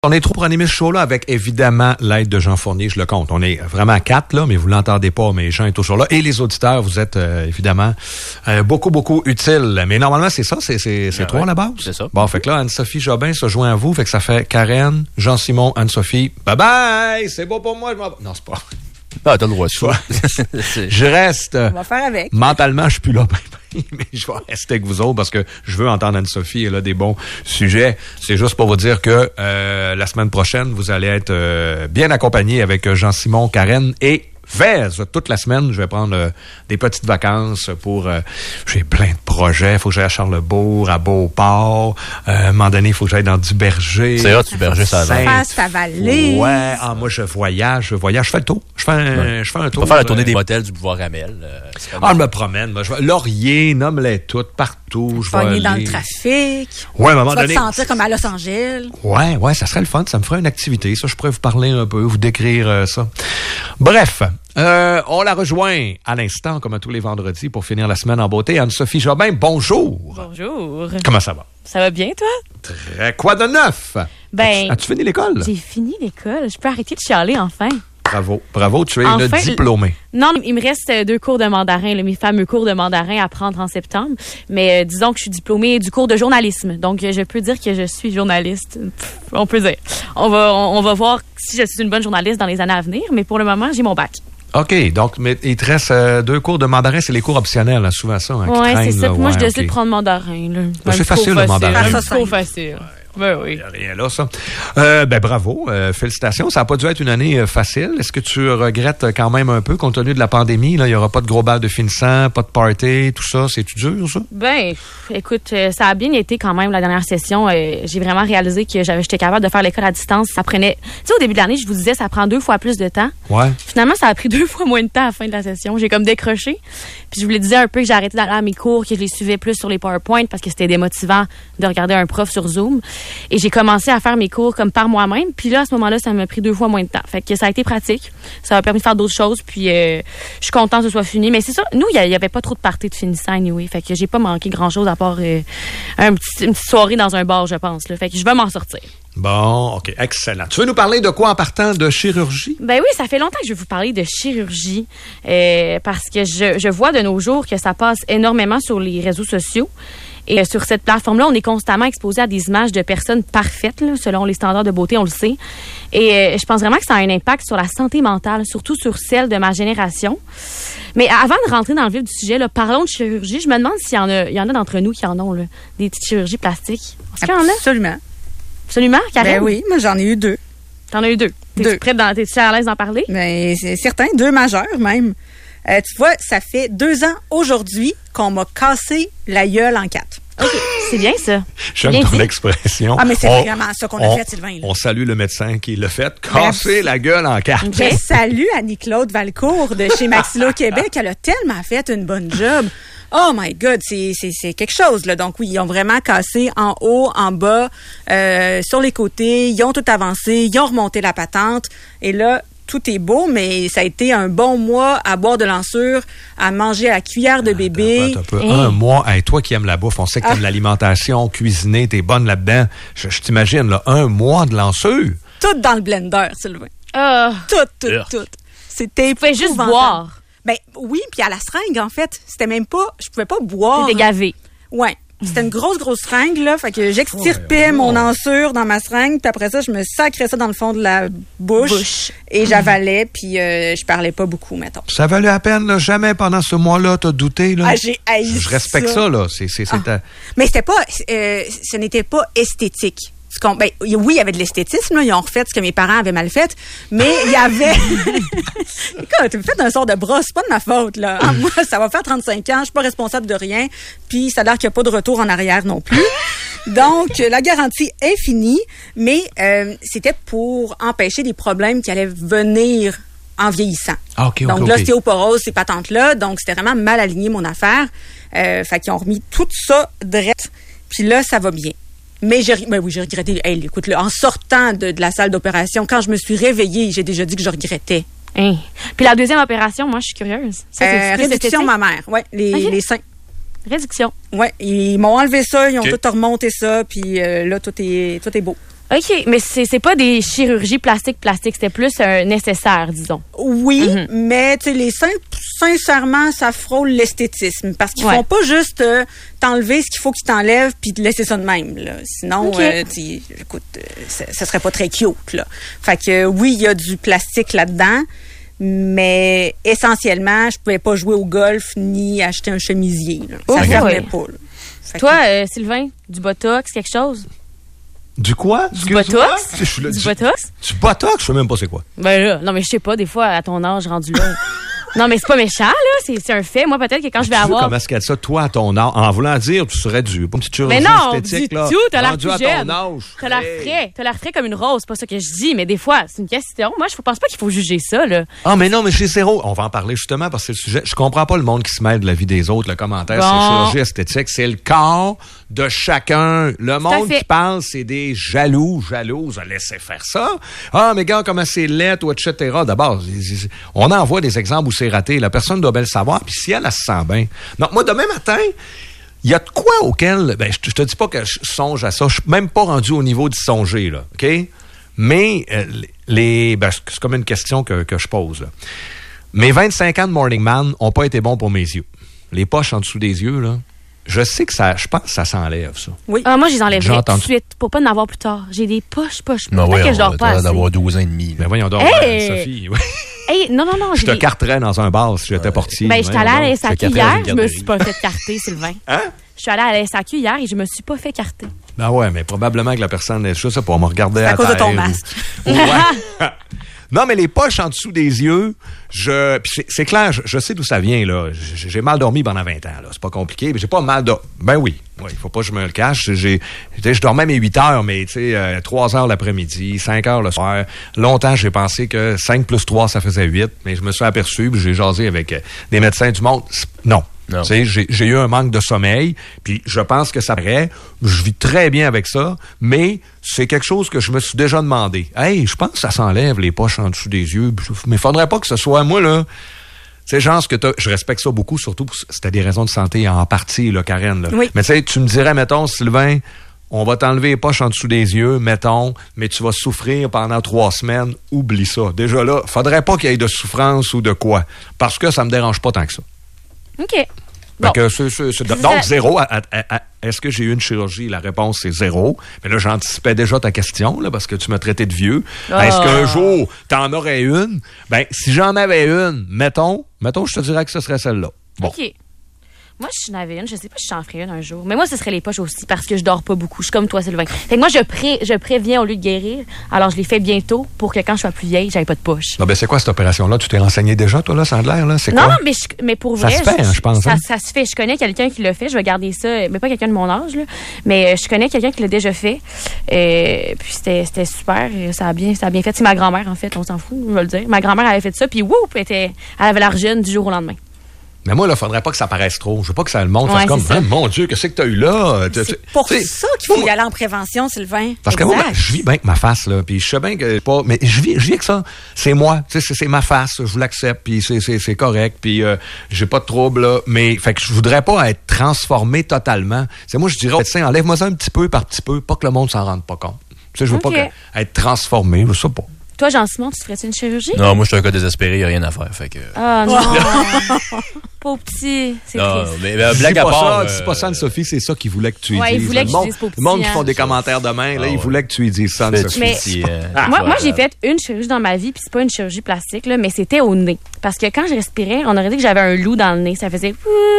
On est trop pour animer ce show-là avec, évidemment, l'aide de Jean Fournier, je le compte. On est vraiment 4, là, mais vous l'entendez pas, mais Jean est toujours là. Et les auditeurs, vous êtes, évidemment, beaucoup utiles. Mais normalement, c'est ça, c'est 3 à la base. C'est ça. Bon, fait que là, Anne-Sophie Jobin se joint à vous, fait que ça fait Karen, Jean-Simon, Anne-Sophie. Bye-bye! C'est beau pour moi, je m'en... Non, c'est pas... Ah, t'as le droit, ça. Je reste... On va faire avec. Mentalement, je suis plus là, mais je vais rester avec vous autres parce que je veux entendre Anne-Sophie. Elle a des bons sujets. C'est juste pour vous dire que la semaine prochaine, vous allez être bien accompagnés avec Jean-Simon, Karen et Vez. Toute la semaine, je vais prendre des petites vacances pour... j'ai plein de projets. Il faut que j'aille à Charlesbourg, à Beauport. À un moment donné, il faut que j'aille dans Duberger. C'est vrai, Duberger, ça va. Face à Vallée. Ouais. Ah, moi, je voyage. Je fais le tour. Je fais un tour. On va faire la tournée des hôtels du Boulevard Ramel. Je me promène. Moi, Laurier, nomme-les toutes, partout. Je vais aller dans le trafic. Ouais, à un moment donné. Tu vas te sentir comme à Los Angeles. Ouais, ça serait le fun. Ça me ferait une activité. Ça, je pourrais vous parler un peu, vous décrire ça. Bref. On la rejoint à l'instant, comme à tous les vendredis, pour finir la semaine en beauté. Anne-Sophie Jobin, bonjour. Bonjour. Comment ça va? Ça va bien, toi? Très. Quoi de neuf? As-tu fini l'école? J'ai fini l'école. Je peux arrêter de chialer, enfin. Bravo, tu es une diplômée. Non, il me reste 2 cours de mandarin, mes fameux cours de mandarin à prendre en septembre. Mais disons que je suis diplômée du cours de journalisme. Donc, je peux dire que je suis journaliste. On peut dire. On va voir si je suis une bonne journaliste dans les années à venir. Mais pour le moment, j'ai mon bac. OK. Donc, mais il te reste 2 cours de mandarin. C'est les cours optionnels, hein, souvent ça. Hein, oui, c'est ça. Moi, je décide de prendre mandarin. Là. C'est facile, le mandarin. C'est trop facile. Ben oui. Il n'y a rien là, ça. Bravo. Félicitations. Ça n'a pas dû être une année facile. Est-ce que tu regrettes quand même un peu, compte tenu de la pandémie? Là, il n'y aura pas de gros bal de finissant, pas de party, tout ça. C'est-tu dur, ça? Ben, écoute, ça a bien été quand même la dernière session. J'ai vraiment réalisé que j'étais capable de faire l'école à distance. Ça prenait... Tu sais, au début de l'année, je vous disais, ça prend 2 fois plus de temps. Ouais. Finalement, ça a pris 2 fois moins de temps à la fin de la session. J'ai comme décroché. Puis je vous le disais un peu que j'ai arrêté d'aller à mes cours, que je les suivais plus sur les PowerPoint parce que c'était démotivant de regarder un prof sur Zoom. Et j'ai commencé à faire mes cours comme par moi-même. Puis là, à ce moment-là, ça m'a pris 2 fois moins de temps. Fait que ça a été pratique. Ça m'a permis de faire d'autres choses. Puis je suis contente que ce soit fini. Mais c'est ça, nous, il y avait pas trop de parties de finissant anyway. Fait que j'ai pas manqué grand-chose à part une petite soirée dans un bar, je pense. Là. Fait que je vais m'en sortir. Bon, OK, excellent. Tu veux nous parler de quoi en partant de chirurgie? Ben oui, ça fait longtemps que je vais vous parler de chirurgie parce que je vois de nos jours que ça passe énormément sur les réseaux sociaux. Et sur cette plateforme-là, on est constamment exposé à des images de personnes parfaites, là, selon les standards de beauté, on le sait. Et je pense vraiment que ça a un impact sur la santé mentale, surtout sur celle de ma génération. Mais avant de rentrer dans le vif du sujet, là, parlons de chirurgie. Je me demande s'il y en a d'entre nous qui en ont, là, des petites chirurgies plastiques. Est-ce qu'il y en a? Absolument. Absolument, Karen? Ben oui, moi j'en ai eu 2. T'en as eu 2. T'es-tu à l'aise d'en parler? Ben, c'est certain, 2 majeurs même. Tu vois, ça fait 2 ans aujourd'hui qu'on m'a cassé la gueule en 4. OK, c'est bien ça. J'aime ton expression. Ah, mais c'est vraiment ça qu'on a fait, Sylvain. Là. On salue le médecin qui l'a fait. Casser la gueule en 4. Je salue Annie-Claude Valcourt de chez Maxillo Québec. Elle a tellement fait une bonne job. Oh my God, c'est quelque chose, là. Donc oui, ils ont vraiment cassé en haut, en bas, sur les côtés. Ils ont tout avancé. Ils ont remonté la patente. Et là, tout est beau, mais ça a été un bon mois à boire de l'ensure, à manger à la cuillère de bébé. Un mois, hey, toi qui aimes la bouffe, on sait que tu aimes l'alimentation, cuisiner, t'es bonne là-dedans. Je t'imagine, là, 1 mois de l'ensure. Tout dans le blender, Sylvain. Tout. C'était tu pouvais juste boire. Ben oui, puis à la seringue, en fait. C'était même pas... Je pouvais pas boire. C'était gavé. Ouais. C'était une grosse seringue, là. Fait que j'extirpais mon ensure dans ma seringue. Puis après ça, je me sacrais ça dans le fond de la bouche. Et j'avalais, puis je parlais pas beaucoup, mettons. Ça valait la peine, là? Jamais pendant ce mois-là, t'as douté, là? Ah, j'ai haï Je respecte ça, là. Mais c'était pas... ce n'était pas esthétique. Ben, oui, il y avait de l'esthétisme, là. Ils ont refait ce que mes parents avaient mal fait, mais il y avait... Écoute, tu me fais un sort de brosse, c'est pas de ma faute, là. Ah, moi, ça va faire 35 ans, je suis pas responsable de rien, puis ça a l'air qu'il n'y a pas de retour en arrière non plus. Donc, la garantie est finie, mais c'était pour empêcher des problèmes qui allaient venir en vieillissant. Okay, donc, l'ostéoporose, ces patentes-là, donc c'était vraiment mal aligné, mon affaire. Fait qu'ils ont remis tout ça drette, puis là, ça va bien. Mais j'ai regretté. Hey, écoute, là, en sortant de la salle d'opération, quand je me suis réveillée, j'ai déjà dit que je regrettais. Hein. Puis la deuxième opération, moi, je suis curieuse. Ça, réduction mammaire, oui, les seins. Réduction. Oui, ils m'ont enlevé ça, ils ont tout remonté ça, puis là, tout est beau. OK, mais c'est pas des chirurgies plastiques, c'était plus un nécessaire, disons. Oui, mais tu sais, les seins, sincèrement, ça frôle l'esthétisme. Parce qu'ils font pas juste t'enlever ce qu'il faut qu'ils t'enlèvent puis te laisser ça de même. Là. Sinon, écoute, ça serait pas très cute. Là. Fait que oui, il y a du plastique là-dedans, mais essentiellement, je pouvais pas jouer au golf ni acheter un chemisier. Là. Ça fermait pas. Là. Toi, Sylvain, du Botox, quelque chose? Du quoi? Du Botox? Du Botox? Du Botox? Je sais même pas c'est quoi. Ben là, non, mais je sais pas, des fois, à ton âge rendu là. Non, mais c'est pas méchant, là. C'est un fait. Moi, peut-être que quand je vais avoir... Comment est-ce qu'elle dit ça, toi, à ton âge? En voulant dire, tu serais dû. Pas une petite chirurgie esthétique, là. Mais non, du tout. T'as l'air plus jeune. T'as l'air frais. T'as l'air frais comme une rose. C'est pas ça que je dis, mais des fois, c'est une question. Moi, je pense pas qu'il faut juger ça, là. Ah, mais non, mais chez Zéro, on va en parler justement parce que c'est le sujet. Je comprends pas le monde qui se mêle de la vie des autres, le commentaire. C'est chirurgie esthétique. C'est le corps de chacun. Le monde qui parle, c'est des jalouses à laisser faire ça. Ah, mais gars, comment c'est laid, ou etc. D'abord, on en voit des exemples où c'est raté. La personne doit bien le savoir, puis si elle se sent bien. Non, moi, demain matin, il y a de quoi auquel... Ben, je te dis pas que je songe à ça. Je suis même pas rendu au niveau d'y songer, là. OK? Mais c'est comme une question que je pose, là. Mes 25 ans de Morning Man n'ont pas été bons pour mes yeux. Les poches en dessous des yeux, là, je sais que je pense que ça s'enlève, ça. Oui. Moi, je les enlèverais tout de suite pour pas en avoir plus tard. J'ai des poches. Peut-être que je dors pas assez. D'avoir 12 ans et demi. Mais voyons donc, Sophie. Oui. Hey, non. Je te carterais dans un bar si j'étais portier. Ben, j'étais allée à la SAQ hier, je me suis pas fait carter, Sylvain. Hein? Je suis allée à la SAQ hier et je me suis pas fait carter. Ben ouais, mais probablement que la personne est juste pour me regarder à terre. C'est à cause de ton masque. Ouais. Non, mais les poches en dessous des yeux, c'est clair, je sais d'où ça vient, là. J'ai mal dormi pendant 20 ans, là. C'est pas compliqué, mais j'ai pas mal dormi. Ben oui. Il faut pas que je me le cache. Je dormais mes 8 heures, mais tu sais, 3 heures l'après-midi, 5 heures le soir. Longtemps, j'ai pensé que 5 plus 3, ça faisait 8, mais je me suis aperçu, puis j'ai jasé avec des médecins du monde. Non. Tu sais, j'ai eu un manque de sommeil, puis je pense que ça paraît. Je vis très bien avec ça, mais c'est quelque chose que je me suis déjà demandé. Hey, je pense que ça s'enlève les poches en dessous des yeux, mais faudrait pas que ce soit moi, là. Tu sais, genre, je respecte ça beaucoup, surtout c'était des raisons de santé en partie, là, Karen. Là. Oui. Mais tu sais, tu me dirais, mettons, Sylvain, on va t'enlever les poches en dessous des yeux, mettons, mais tu vas souffrir pendant 3 semaines, oublie ça. Déjà là, faudrait pas qu'il y ait de souffrance ou de quoi, parce que ça me dérange pas tant que ça. OK. Bon. Donc, 0. Est-ce que j'ai eu une chirurgie? La réponse, c'est 0. Mais là, j'anticipais déjà ta question, là, parce que tu m'as traité de vieux. Est-ce qu'un jour, t'en aurais une? Ben, si j'en avais une, mettons, je te dirais que ce serait celle-là. Bon. OK. Moi, si j'en avais une, je sais pas si j'en ferais une un jour. Mais moi, ce serait les poches aussi, parce que je dors pas beaucoup. Je suis comme toi, Sylvain. Fait que moi, je préviens au lieu de guérir. Alors, je les fais bientôt pour que quand je sois plus vieille, j'aille pas de poches. Non, ben, c'est quoi cette opération-là? Tu t'es renseigné déjà, toi, là, ça a l'air, là? C'est non, quoi? mais pour vrai. Ça se fait, je pense. Ça se fait. Je connais quelqu'un qui l'a fait. Je vais garder ça. Mais pas quelqu'un de mon âge, là. Mais je connais quelqu'un qui l'a déjà fait. Puis c'était super. Ça a bien fait. C'est ma grand-mère, en fait. On s'en fout, je vais le dire. Ma grand-mère avait fait ça. Puis, elle avait l'air jeune du jour au lendemain. Mais moi, là, faudrait pas que ça paraisse trop. Je veux pas que ça le montre. Ouais, comme, mon Dieu, qu'est-ce que t'as eu là? C'est pour ça qu'il faut y aller en prévention, Sylvain. Parce que moi, je vis bien avec ma face, là. Puis je sais bien que pas, mais je vis avec ça. C'est moi. Tu sais, c'est ma face. Je vous l'accepte. Puis c'est correct. Puis j'ai pas de trouble, là. Mais, fait que je voudrais pas être transformé totalement. C'est moi, je dirais, médecin, enlève-moi ça un petit peu par petit peu, pas que le monde s'en rende pas compte. Tu sais, je veux pas être transformé. Je sais pas. Toi, Jean-Simon, tu ferais-tu une chirurgie? Non, moi, je suis un cas désespéré, il n'y a rien à faire. Fait que... Ah non! Pauvre petit, c'est triste. Mais blague à part... C'est pas ça, Anne-Sophie, c'est ça qu'il voulait que tu lui dises. Il voulait que je dise pauvre petit. Le monde qui font des commentaires demain, là, il voulait que tu lui dises ça, Anne-Sophie. Moi, j'ai fait une chirurgie dans ma vie, puis c'est pas une chirurgie plastique, là, mais c'était au nez. Parce que quand je respirais, on aurait dit que j'avais un loup dans le nez. Ça faisait...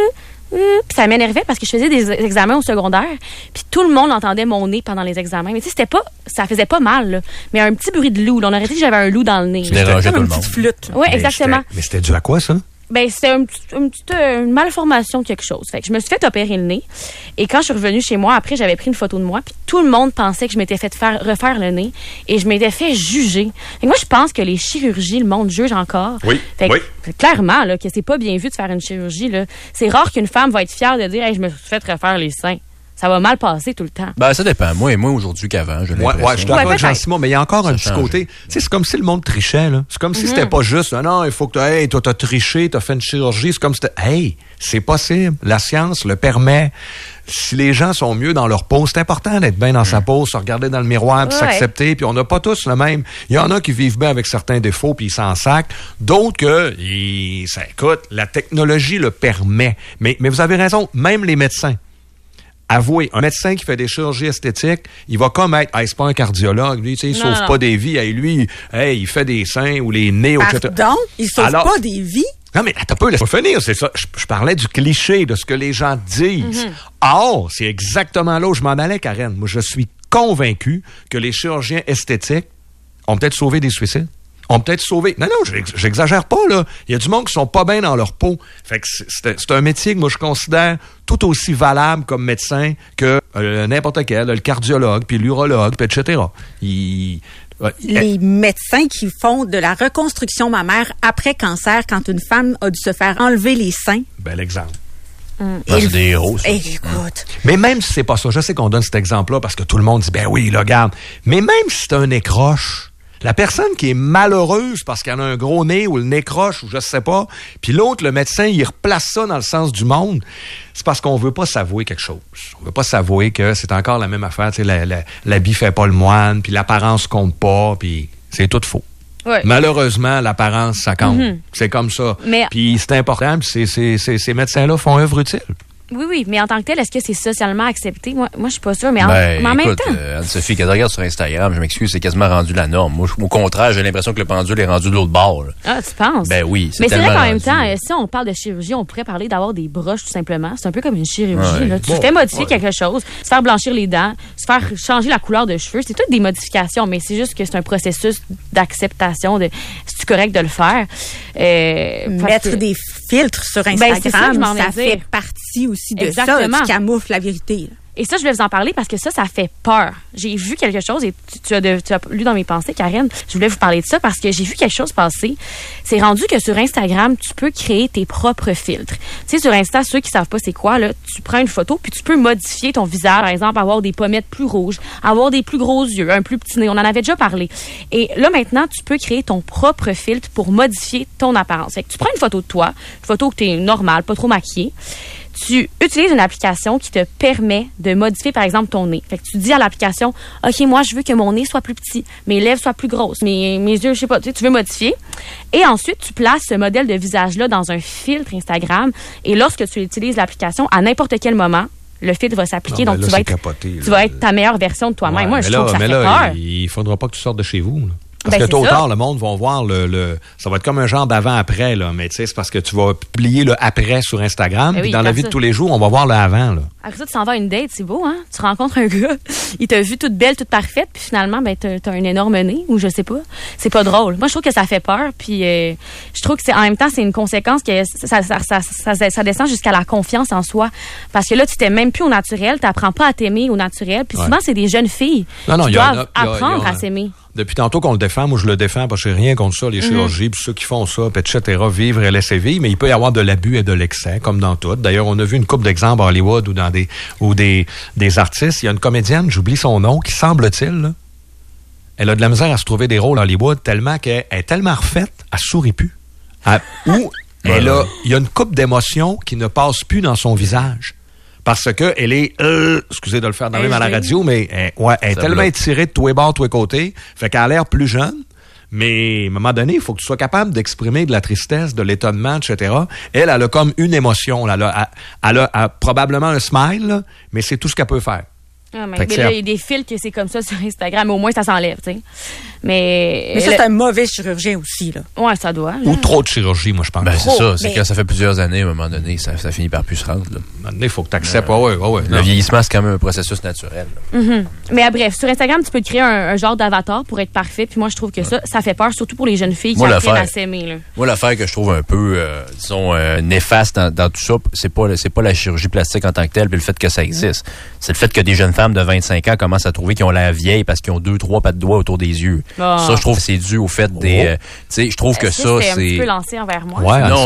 Puis ça m'énervait parce que je faisais des examens au secondaire, puis tout le monde entendait mon nez pendant les examens. Mais tu sais, ça faisait pas mal, là. Mais un petit bruit de loup. Là, on aurait dit que j'avais un loup dans le nez. C'était comme une petite flûte. Oui, exactement. Mais c'était dû à quoi, ça? Ben, c'était une malformation de quelque chose. Fait que je me suis fait opérer le nez. Et quand je suis revenue chez moi, après, j'avais pris une photo de moi. Puis tout le monde pensait que je m'étais fait refaire le nez. Et je m'étais fait juger. Fait que moi, je pense que les chirurgies, le monde juge encore. Oui. Fait que, clairement, là, que c'est pas bien vu de faire une chirurgie, là. C'est rare qu'une femme va être fière de dire, hey, je me suis fait refaire les seins. ça va mal passer tout le temps. Ben, ça dépend. Moi aujourd'hui qu'avant, je Ouais, je suis d'accord avec Jean-Simon, mais il y a encore un petit change. côté. Tu sais, c'est comme si le monde trichait, là. C'est comme si c'était pas juste, non, il faut que hey, toi, t'as triché, t'as fait une chirurgie. C'est comme si hey, c'est possible. La science le permet. Si les gens sont mieux dans leur peau, c'est important d'être bien dans sa peau, se regarder dans le miroir, puis s'accepter, puis on n'a pas tous le même. Il y en a qui vivent bien avec certains défauts, puis ils s'en sacrent. D'autres que, écoute, la technologie le permet. Mais vous avez raison, même les médecins. Avouez, un médecin qui fait des chirurgies esthétiques, il va comme être, c'est pas un cardiologue, lui, tu sais, il sauve pas des vies. Lui, il fait des seins ou les nez, etc. Pardon? Il sauve pas des vies? Non, mais attends un peu, laisse-moi finir, c'est ça. Je parlais du cliché, de ce que les gens disent. Or, c'est exactement là où je m'en allais, Karen. Moi, je suis convaincu que les chirurgiens esthétiques ont peut-être sauvé des suicides. Ont peut-être sauvé... Non, j'exagère pas, là. Il y a du monde qui sont pas bien dans leur peau. Fait que c'est un métier que moi, je considère tout aussi valable comme médecin que n'importe quel, le cardiologue, puis l'urologue, puis etc. Les médecins qui font de la reconstruction mammaire après cancer quand une femme a dû se faire enlever les seins. Bel exemple. C'est des héros, ça. Écoute. Mais même si c'est pas ça, je sais qu'on donne cet exemple-là parce que tout le monde dit, ben oui, là, regarde. Mais même si c'est un nez croche, la personne qui est malheureuse parce qu'elle a un gros nez ou le nez croche ou je sais pas, puis l'autre, le médecin, il replace ça dans le sens du monde, c'est parce qu'on veut pas s'avouer quelque chose. On veut pas s'avouer que c'est encore la même affaire, tu sais, l'habit fait pas le moine, puis l'apparence compte pas, puis c'est tout faux. Ouais. Malheureusement, l'apparence, ça compte. C'est comme ça. Puis c'est important, puis ces médecins-là font œuvre utile. Oui, mais en tant que tel, est-ce que c'est socialement accepté? Moi, je suis pas sûre, mais en même temps... Anne-Sophie, quand tu regardes sur Instagram, je m'excuse, c'est quasiment rendu la norme. Moi, au contraire, j'ai l'impression que le pendule est rendu de l'autre bord. Là. Ah, tu penses? Ben oui, mais c'est vrai qu'en même rendu... temps, si on parle de chirurgie, on pourrait parler d'avoir des broches, tout simplement. C'est un peu comme une chirurgie. Là. Tu fais modifier quelque chose, se faire blanchir les dents, se faire changer la couleur de cheveux. C'est toutes des modifications, mais c'est juste que c'est un processus d'acceptation. C'est correct de le faire. Mettre des filtres sur Instagram, ça fait partie aussi de Exactement. ça, qui camoufle la vérité. Là. Et ça, je voulais vous en parler parce que ça fait peur. J'ai vu quelque chose et tu as lu dans mes pensées, Karen. Je voulais vous parler de ça parce que j'ai vu quelque chose passer. C'est rendu que sur Instagram, tu peux créer tes propres filtres. Tu sais, sur Insta, ceux qui savent pas c'est quoi, là, tu prends une photo puis tu peux modifier ton visage. Par exemple, avoir des pommettes plus rouges, avoir des plus gros yeux, un plus petit nez. On en avait déjà parlé. Et là, maintenant, tu peux créer ton propre filtre pour modifier ton apparence. Fait que tu prends une photo de toi, une photo que tu es normale, pas trop maquillée. Tu utilises une application qui te permet de modifier, par exemple, ton nez. Fait que tu dis à l'application, OK, moi, je veux que mon nez soit plus petit, mes lèvres soient plus grosses, mes yeux, je sais pas, tu veux modifier. Et ensuite, tu places ce modèle de visage-là dans un filtre Instagram. Et lorsque tu utilises l'application, à n'importe quel moment, le filtre va s'appliquer. Donc, tu vas être ta meilleure version de toi-même. Moi, je trouve que ça fait peur. Il faudra pas que tu sortes de chez vous, là. Parce que tôt ou tard, le monde va voir ça va être comme un genre d'avant-après, là. Mais tu sais, c'est parce que tu vas publier le après sur Instagram. Puis dans la vie de tous les jours, on va voir le avant, là. Après ça, tu s'en vas à une date, c'est beau, hein? Tu rencontres un gars, il t'a vu toute belle, toute parfaite, puis finalement, t'as un énorme nez, ou je sais pas. C'est pas drôle. Moi, je trouve que ça fait peur, puis je trouve que en même temps, c'est une conséquence que ça descend jusqu'à la confiance en soi. Parce que là, tu t'aimes même plus au naturel, t'apprends pas à t'aimer au naturel, puis souvent, c'est des jeunes filles qui doivent apprendre à s'aimer. Depuis tantôt qu'on le défend, moi je le défends parce que j'ai rien contre ça, les chirurgies, puis ceux qui font ça, puis etc., vivre et laisser vivre, mais il peut y avoir de l'abus et de l'excès, comme dans tout. D'ailleurs, on a vu une couple d'exemples à Hollywood ou des artistes. Il y a une comédienne, j'oublie son nom, qui semble-t-il, là, elle a de la misère à se trouver des rôles à Hollywood tellement qu'elle est tellement refaite, elle sourit plus. Il y a une couple d'émotions qui ne passent plus dans son visage. Parce que elle est, excusez de le faire dans même à la radio, mais elle est tellement étirée de tous les bords, tous les côtés, fait qu'elle a l'air plus jeune. Mais à un moment donné, il faut que tu sois capable d'exprimer de la tristesse, de l'étonnement, etc. Elle a comme une émotion. Elle a probablement un smile, là, mais c'est tout ce qu'elle peut faire. Ah, mais là, il y a des fils que c'est comme ça sur Instagram, mais au moins ça s'enlève, tu sais. Mais ça, c'est un mauvais chirurgien aussi, là. Ouais, ça doit. Là. Ou trop de chirurgie, moi, je pense. Ben, c'est ça. C'est que ça fait plusieurs années, à un moment donné, ça finit par plus se rendre, là. À un moment donné, il faut que tu acceptes. Le vieillissement, c'est quand même un processus naturel. Mais bref, sur Instagram, tu peux te créer un genre d'avatar pour être parfait. Puis moi, je trouve que ça fait peur, surtout pour les jeunes filles qui apprennent à s'aimer, là. Moi, l'affaire que je trouve un peu, disons, néfaste dans tout ça, c'est pas la chirurgie plastique en tant que telle, puis le fait que ça existe. C'est le fait que des jeunes femmes femmes de 25 ans commencent à trouver qu'ils ont l'air vieilles parce qu'ils ont 2-3 pattes de doigts autour des yeux. Oh. Ça, je trouve que c'est dû au fait des... tu sais, je trouve que ça, c'est... un petit peu lancé envers moi. Ouais, Non.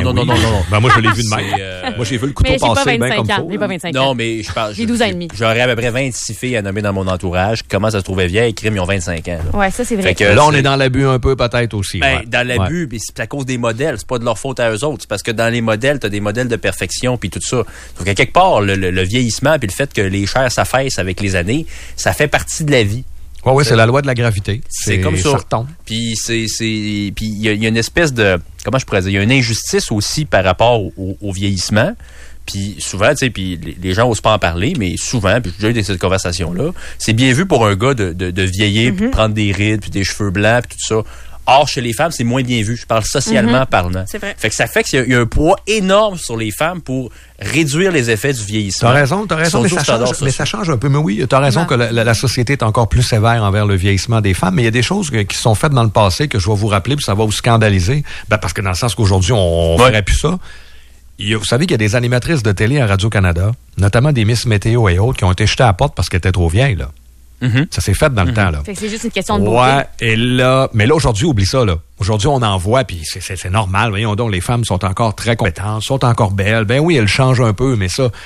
Ben, moi, je l'ai vu de même. Moi, j'ai vu le couteau Mais j'ai pas passer 25 bien comme ans. faut. J'ai pas 25 ans. Non, mais je parle... J'ai 12 ans et demi. J'aurais à peu près 26 filles à nommer dans mon entourage qui commencent à se trouver vieilles. Crime, ils ont 25 ans. Là. Ouais, ça, c'est vrai. Fait que Là, on est dans l'abus un peu, peut-être aussi. Ben, ouais. dans l'abus, mais c'est à cause des modèles. C'est pas de leur faute à eux autres. C'est parce que dans les modèles, t'as des modèles de perfection puis tout ça. Donc, à quelque part, le vieillissement puis le fait que les chairs s'affaissent avec les années, ça fait partie de la vie. Oui, c'est la loi de la gravité. C'est comme ça. Puis puis il y a une espèce de, comment je pourrais dire, il y a une injustice aussi par rapport au vieillissement. Puis souvent, tu sais, puis les gens osent pas en parler, mais souvent, puis j'ai déjà eu cette conversation-là, c'est bien vu pour un gars de vieillir, puis de prendre des rides, puis des cheveux blancs, puis tout ça. Or, chez les femmes, c'est moins bien vu. Je parle socialement parlant. C'est vrai. Fait que ça fait qu'il y a un poids énorme sur les femmes pour réduire les effets du vieillissement. T'as raison, mais ça change un peu. Mais oui, t'as raison que la société est encore plus sévère envers le vieillissement des femmes, mais il y a des choses qui sont faites dans le passé que je vais vous rappeler, puis ça va vous scandaliser. Ben, parce que dans le sens qu'aujourd'hui, on ferait plus ça. Vous savez qu'il y a des animatrices de télé à Radio-Canada, notamment des Miss Météo et autres, qui ont été jetées à la porte parce qu'elles étaient trop vieilles, là. Ça s'est fait dans le temps, là. Fait que c'est juste une question de beauté. Ouais, et là, mais là, aujourd'hui, oublie ça, là. Aujourd'hui, on en voit, puis c'est normal. Voyons donc, les femmes sont encore très compétentes, sont encore belles. Ben oui, elles changent un peu, mais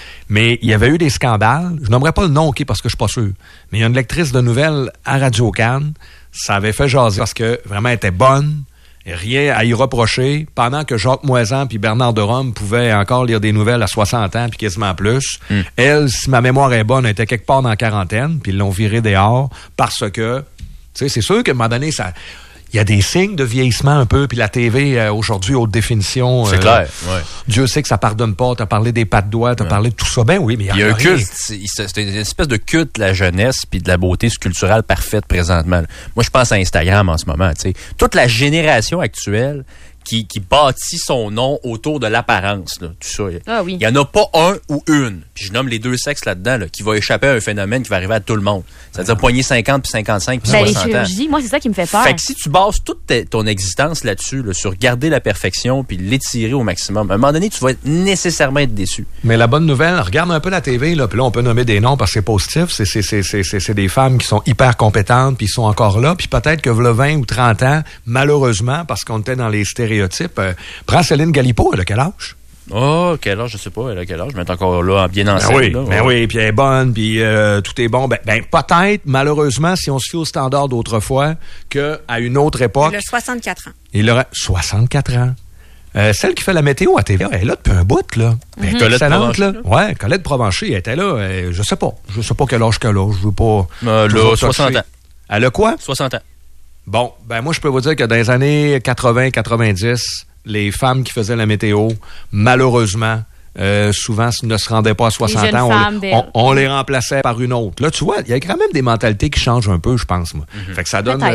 il y avait eu des scandales. Je nommerai pas le nom, OK, parce que je suis pas sûr. Mais il y a une lectrice de nouvelles à Radio-Can. Ça avait fait jaser parce que vraiment, elle était bonne. Rien à y reprocher, pendant que Jacques Moisan puis Bernard de Rome pouvaient encore lire des nouvelles à 60 ans puis quasiment plus. Elle, si ma mémoire est bonne, elle était quelque part dans la quarantaine, puis ils l'ont virée dehors parce que, tu sais, c'est sûr qu'à un moment donné, il y a des signes de vieillissement un peu, puis la TV, aujourd'hui, haute définition. C'est clair, ouais. Dieu sait que ça pardonne pas. T'as parlé des pattes de doigts, t'as parlé de tout ça. Ben oui, mais il y a un culte. C'est une espèce de culte de la jeunesse puis de la beauté sculpturale parfaite présentement. Moi, je pense à Instagram en ce moment. Tu sais, toute la génération actuelle qui bâtit son nom autour de l'apparence, là, tout ça. Ah oui. Il y en a pas un ou une, puis je nomme les deux sexes là-dedans, là, qui va échapper à un phénomène qui va arriver à tout le monde. C'est-à-dire poigner 50 puis 55 puis 60 les ans. chirurgies, moi, c'est ça qui me fait peur. Fait que si tu bases toute ton existence là-dessus, là, sur garder la perfection puis l'étirer au maximum, à un moment donné, tu vas nécessairement être déçu. Mais la bonne nouvelle, regarde un peu la TV, là, puis là, on peut nommer des noms parce que c'est positif. C'est des femmes qui sont hyper compétentes, puis ils sont encore là. Puis peut-être que le 20 ou 30 ans, malheureusement, parce qu'on était dans les stéréotypes, prends Céline Galipo, elle a quel âge? Oh, quel âge, je sais pas, elle a quel âge, mais elle est encore là, bien en scène. Oui, puis elle est bonne, puis tout est bon. Ben peut-être, malheureusement, si on se fie au standard d'autrefois, qu'à une autre époque... Il a 64 ans. Il aurait 64 ans. Celle qui fait la météo à TV, elle est là depuis un bout, là. Elle est excellente, là. Ouais, Colette Provencher, elle était là. Je sais pas quel âge qu'elle a. Je veux pas... là, 60 ans. Elle a quoi? 60 ans. Bon, ben moi, je peux vous dire que dans les années 80-90, les femmes qui faisaient la météo, malheureusement, souvent ne se rendaient pas à 60 ans. On les remplaçait par une autre. Là, tu vois, il y a quand même des mentalités qui changent un peu, je pense, moi. Fait que ça donne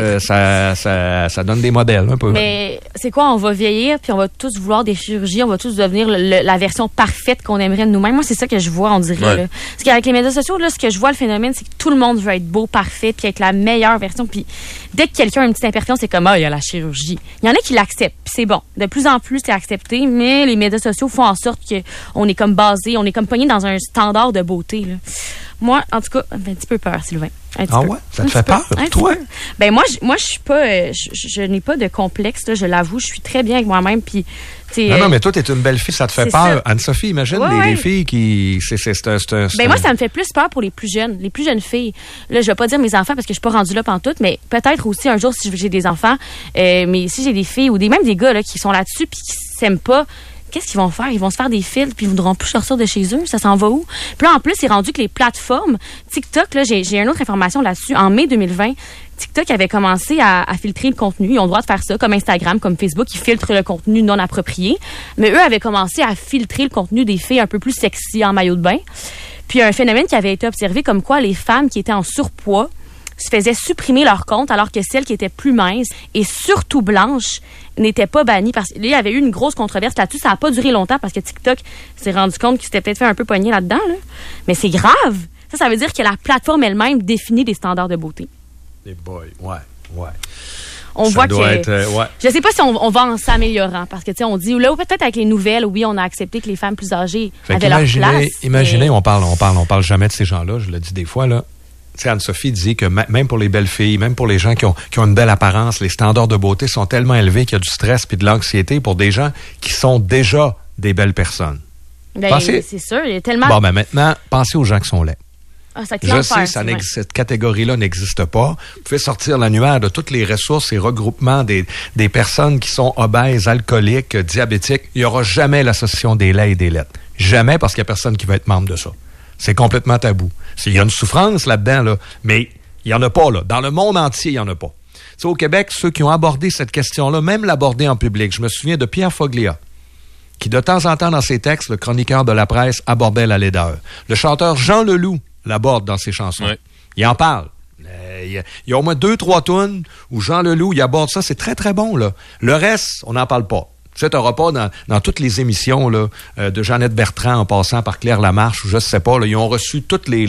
ça donne des modèles un peu. Mais c'est quoi? On va vieillir, puis on va tous vouloir des chirurgies, on va tous devenir la version parfaite qu'on aimerait de nous-mêmes. Moi, c'est ça que je vois, on dirait. Ouais. Là. Parce qu'avec les médias sociaux, là, ce que je vois, le phénomène, c'est que tout le monde veut être beau, parfait, puis être la meilleure version. Puis dès que quelqu'un a une petite imperfection, c'est comme, il y a la chirurgie. Il y en a qui l'acceptent, puis c'est bon. De plus en plus, c'est accepté, mais les médias sociaux font en sorte que on est comme basé, on est comme pogné dans un standard de beauté. Là. Moi, en tout cas, un petit peu peur, Sylvain. Ah ouais? Ça te fait peur, toi? Ben moi, je suis pas... je n'ai pas de complexe, là, je l'avoue. Je suis très bien avec moi-même. Puis, non, mais toi, t'es une belle fille, ça te fait peur. Anne-Sophie, imagine les filles qui... moi, ça me fait plus peur pour les plus jeunes filles. Là, je vais pas dire mes enfants parce que je suis pas rendue là pantoute, mais peut-être aussi un jour, si j'ai des enfants, mais si j'ai des filles ou même des gars là, qui sont là-dessus puis qui s'aiment pas, qu'est-ce qu'ils vont faire? Ils vont se faire des filtres puis ils voudront plus sortir de chez eux. Ça s'en va où? Puis là, en plus, c'est rendu que les plateformes, TikTok, là, j'ai une autre information là-dessus. En mai 2020, TikTok avait commencé à filtrer le contenu. Ils ont le droit de faire ça, comme Instagram, comme Facebook. Ils filtrent le contenu non approprié. Mais eux avaient commencé à filtrer le contenu des filles un peu plus sexy en maillot de bain. Puis un phénomène qui avait été observé comme quoi les femmes qui étaient en surpoids se faisaient supprimer leur compte alors que celles qui étaient plus minces et surtout blanches n'étaient pas bannies. Parce qu'il y avait eu une grosse controverse là-dessus. Ça n'a pas duré longtemps parce que TikTok s'est rendu compte qu'il s'était peut-être fait un peu pogner là-dedans. Là. Mais c'est grave. Ça veut dire que la plateforme elle-même définit des standards de beauté. Les boys, ouais. on voit que... ouais. Je sais pas si on va en s'améliorant, parce que, tu sais, on dit, là, peut-être avec les nouvelles, oui, on a accepté que les femmes plus âgées avaient leur place. Imaginez, mais... on parle jamais de ces gens-là, je le dis des fois, là. Tu sais, Anne-Sophie dit que même pour les belles filles, même pour les gens qui ont une belle apparence, les standards de beauté sont tellement élevés qu'il y a du stress puis de l'anxiété pour des gens qui sont déjà des belles personnes. Ben, c'est sûr, il y a tellement... Bon, ben maintenant, pensez aux gens qui sont laids. Ah, ça je sais, cette catégorie-là n'existe pas. Vous pouvez sortir l'annuaire de toutes les ressources et regroupements des personnes qui sont obèses, alcooliques, diabétiques. Il n'y aura jamais l'association des laids et des laides. Jamais, parce qu'il n'y a personne qui va être membre de ça. C'est complètement tabou. Il y a une souffrance là-dedans, là, mais il n'y en a pas. Là. Dans le monde entier, il n'y en a pas. Tu sais, au Québec, ceux qui ont abordé cette question-là, même l'aborder en public, je me souviens de Pierre Foglia, qui de temps en temps dans ses textes, le chroniqueur de la presse, abordait la laideur. Le chanteur Jean Leloup l'aborde dans ses chansons. Oui. Il en parle. Il y a au moins 2-3 tunes où Jean Leloup il aborde ça. C'est très, très bon. Là. Le reste, on n'en parle pas. Tu sais, t'auras pas dans toutes les émissions là, de Jeannette Bertrand en passant par Claire Lamarche ou je sais pas, là, ils ont reçu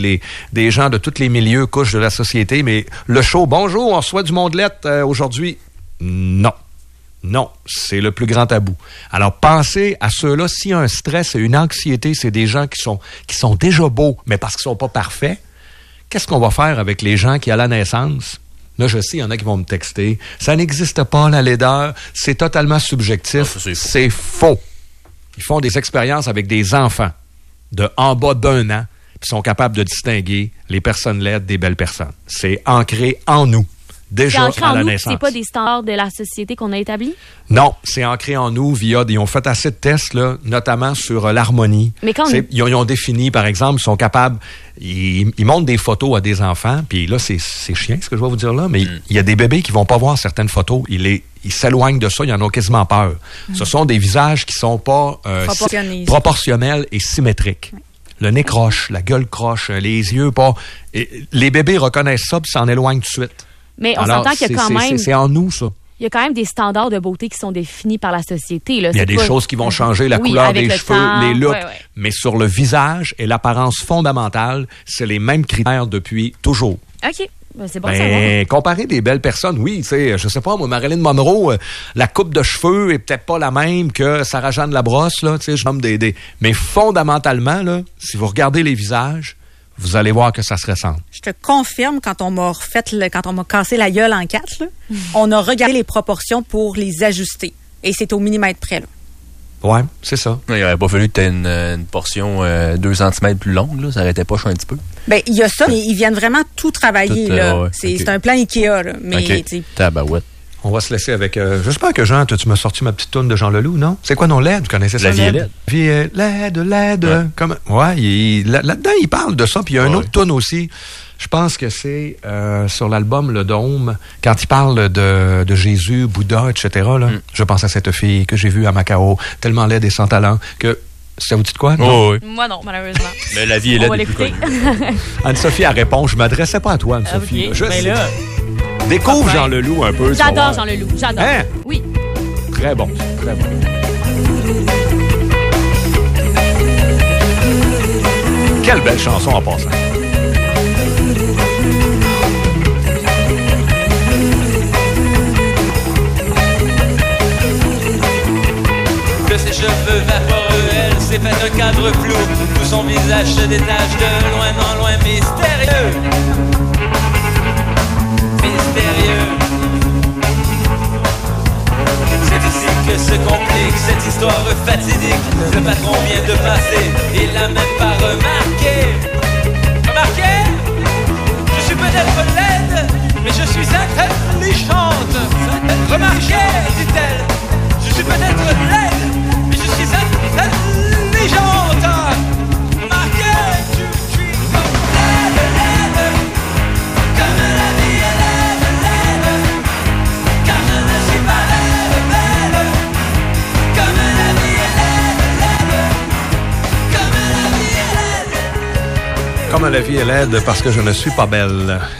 des gens de tous les milieux, couches de la société, mais le show, bonjour, on reçoit du mondelette aujourd'hui. Non. Non, c'est le plus grand tabou. Alors, pensez à ceux-là, s'il y a un stress et une anxiété, c'est des gens qui sont déjà beaux, mais parce qu'ils sont pas parfaits. Qu'est-ce qu'on va faire avec les gens qui, à la naissance, là, je sais, il y en a qui vont me texter, ça n'existe pas, la laideur, c'est totalement subjectif, c'est faux. Ils font des expériences avec des enfants de en bas d'1 an, qui sont capables de distinguer les personnes laides des belles personnes. C'est ancré en nous. Déjà à la naissance. C'est pas des standards de la société qu'on a établis? Non, c'est ancré en nous via ils ont fait assez de tests, là, notamment sur l'harmonie. Mais quand ils ont défini, par exemple, ils sont capables, ils montrent des photos à des enfants, puis là, c'est chiant ce que je vais vous dire là, mais il y a des bébés qui vont pas voir certaines photos, ils s'éloignent de ça, ils en ont quasiment peur. Ce sont des visages qui sont pas proportionnels et symétriques. Le nez croche, la gueule croche, les yeux pas... les bébés reconnaissent ça, puis s'en éloignent tout de suite. Mais on s'entend qu'il y a quand même... C'est en nous, ça. Il y a quand même des standards de beauté qui sont définis par la société. Là. Il y a des choses qui vont changer, la couleur des cheveux, les looks. Ouais. Mais sur le visage et l'apparence fondamentale, c'est les mêmes critères depuis toujours. OK. Ben, c'est bon de savoir. Comparer des belles personnes, oui, tu sais, je sais pas, moi, Marilyn Monroe, la coupe de cheveux est peut-être pas la même que Sarah-Jeanne Labrosse, là, tu sais, je nomme des... Mais fondamentalement, là, si vous regardez les visages, vous allez voir que ça se ressemble. Je te confirme, quand on m'a cassé la gueule en 4, là, on a regardé les proportions pour les ajuster. Et c'est au millimètre près, là. Ouais, c'est ça. Il n'aurait pas fallu que tu aies une portion 2 cm plus longue, là. Ça n'arrêtait pas chaud un petit peu. Bien, il y a ça, mais ils viennent vraiment tout travailler, là. Ouais, c'est un plan Ikea, là. Mais, tabarouette. On va se laisser avec... J'espère que Jean, tu m'as sorti ma petite toune de Jean Leloup, non? C'est quoi non LED? Vous connaissez ça? La vie est laide. La vie est laide. Ouais. Comme... ouais, là-dedans, il parle de ça. Puis il y a une autre toune aussi. Je pense que c'est sur l'album Le Dôme, quand il parle de Jésus, Bouddha, etc. Là, je pense à cette fille que j'ai vue à Macao, tellement laide et sans talent, que... Ça vous dit de quoi? Oh, oui. Moi, non, malheureusement. Mais la vie est laide. Anne-Sophie, elle répond. Je m'adressais pas à toi, Anne-Sophie. Okay. Mais là... Découvre Jean Leloup un peu. J'adore Jean Leloup, j'adore. Hein? Oui. Très bon, très bon. Quelle belle chanson en passant. Que ses cheveux vaporeux, elle s'est fait un cadre flou. Tout son visage se détache de loin en loin, mystérieux. C'est ici que se complique cette histoire fatidique. Le patron vient de passer, il l'a même pas remarqué. Remarqué? Je suis peut-être laide, mais je suis intelligente. Remarqué, dit-elle, je suis peut-être laide, mais je suis intelligente. Remarqué, je suis comme laide, comme la vie est laide. Comme la vie est laide parce que je ne suis pas belle.